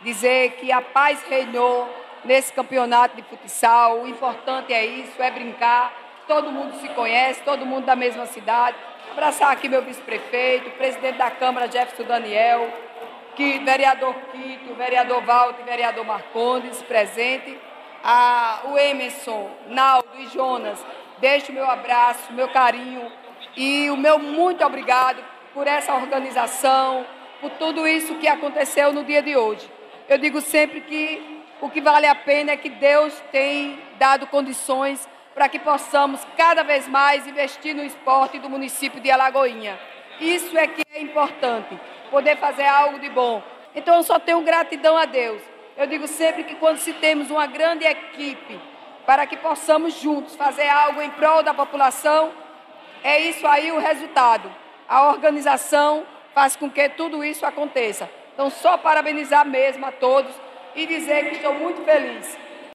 dizer que a paz reinou nesse campeonato de futsal. O importante é isso, é brincar. Todo mundo se conhece, todo mundo da mesma cidade. Abraçar aqui meu vice-prefeito, presidente da Câmara, Jefferson Daniel, vereador Quito, vereador Walter, vereador Marcondes, presente. O Emerson, Naldo e Jonas, deixo o meu abraço, meu carinho e o meu muito obrigado por essa organização, por tudo isso que aconteceu no dia de hoje. Eu digo sempre que o que vale a pena é que Deus tem dado condições para que possamos cada vez mais investir no esporte do município de Alagoinha. Isso é que é importante, poder fazer algo de bom. Então eu só tenho gratidão a Deus. Eu digo sempre que quando se temos uma grande equipe para que possamos juntos fazer algo em prol da população, é isso aí o resultado. A organização faz com que tudo isso aconteça. Então só parabenizar mesmo a todos e dizer que estou muito feliz